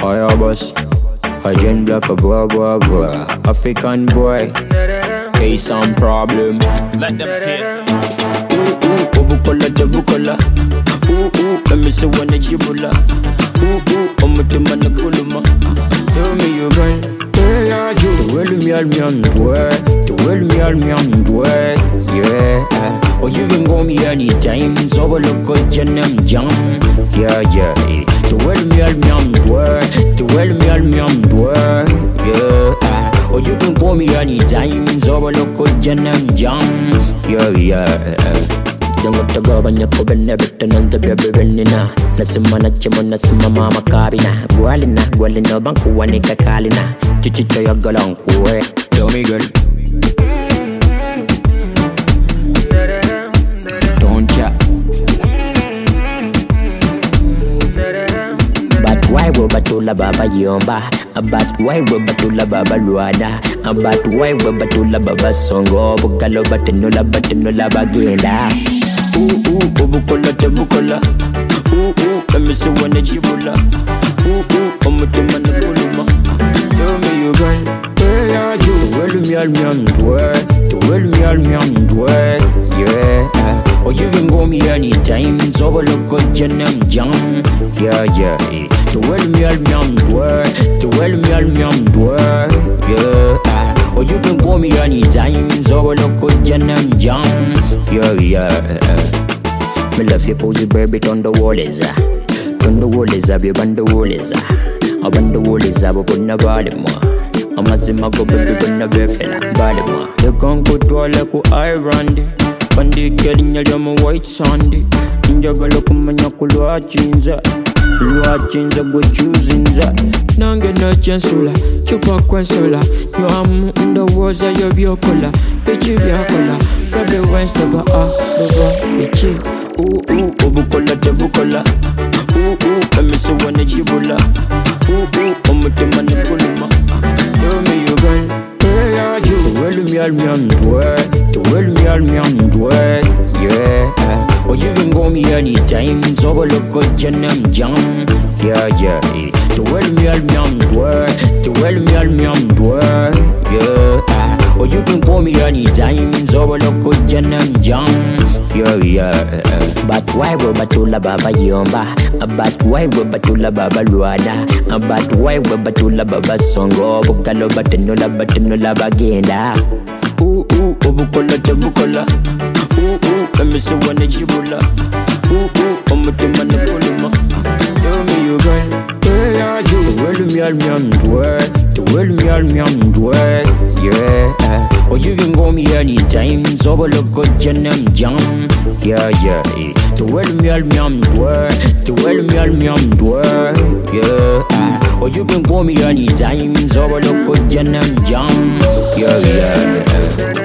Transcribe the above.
Fire boss, Agent Black, a boy, boy, boy, African boy, case some problem. Let them feel. Obukola, jabukola. Let me see when the jibula. Omutima na kuluma. Tell me you gun. Where are you? Well, me all me on dwell. Well, me all me on dwell. Yeah. Or you can go me anytime. So we look good, Janam Jam. Yeah. Well, me all me on dwell. Well, me all me on dwell. Yeah. Or you can call me anytime. So we look good, Janam Jam. Yeah. Don't go to go when you could never turn on the baby renina. Nasimana chimona sima mama cabina. Gualina, banku wanika kalina. Chichito ya galang kue. Tell me girl. Don't ya. But why we batula baba yomba? But why we batula baba luada? But why we batula baba songo? Bukalo batinula bagenda. Obukola, jabukola. Let me see when the jibula. Omutima na kuluma. Tell me you gun. Where are you? Well, me all me on dwell. Well, me all me on dwell. Yeah. Or you can go me anytime. So we look good, Janam Jam. Yeah. Well, me all me on dwell. Well, me all me on dwell. Yeah. Or you can call me anytime. So we look good, Janam Jam. Yeah. Me love your pose, baby, on the wall is on the wall is you band the wall is I band the wall is up on the bottom. I'm a zima go baby, but never fell. Balima. The congo to a leku iron. Pandi getting your jam white sandy. In your galokumanyakulu achinza. Luachinza go choosing that. Nanga no chancellor. Chupa quensola. You am in the walls of your biocola. Bitchy biocola. Baby, when's the bitchy. Obukola, jabukola. Let me see when the jibula. Omutima na kuluma. Tell me you gun. Where are you? Well, me all me on dwell. Well, me all me on dwell. Yeah. Or you can go me anytime. So we look good, Janam Jam. Yeah. Well, me all me on dwell. Well, me all me on dwell. Yeah. Or you can call me anytime. So we look good, Janam Jam. Yeah. But why we batula baba yomba? But why we batula baba luada? But why we batula baba songo? Bukalo batinula bagenda. Obukola, jabukola. Let me see when the jibula. Omutima na kuluma. Tell me you gun. Where are you? Well, me all me on dwell. Well, me all me on dwell. Yeah. Or you can go me anytime. So we look good, Janam Jam. Yeah. Well, me all me on dwell. Well, me all me on dwell. Yeah. Or you can go me anytime. So we look good, Janam Jam. Yeah.